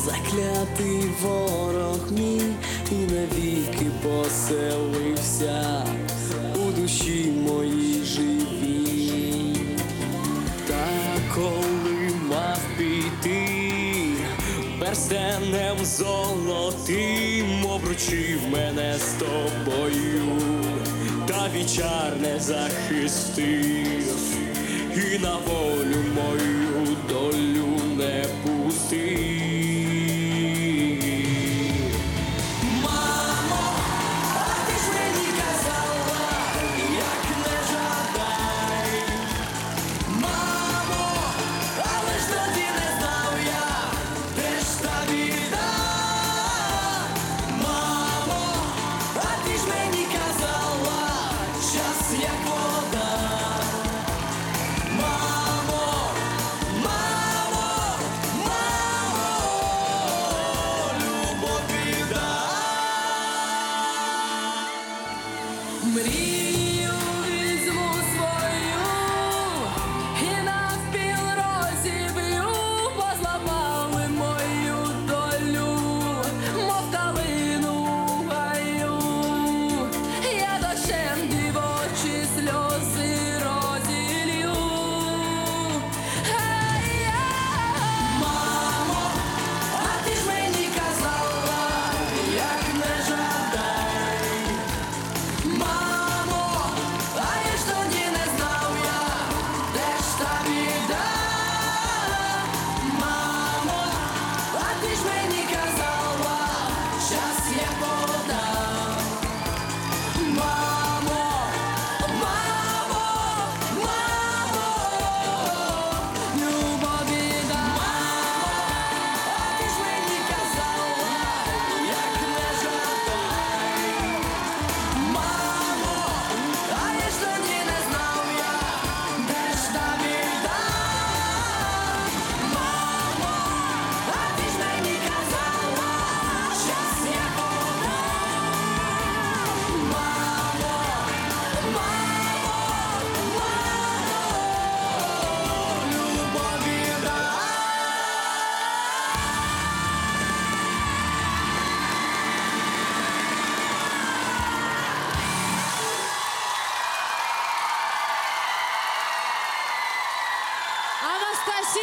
заклятий ворог мій, і навіки поселився у душі моїй живій. Та коли мав піти, перстенем золотим обручив мене з тобою, та вічар не захистив, і на волю мою долю не пустив.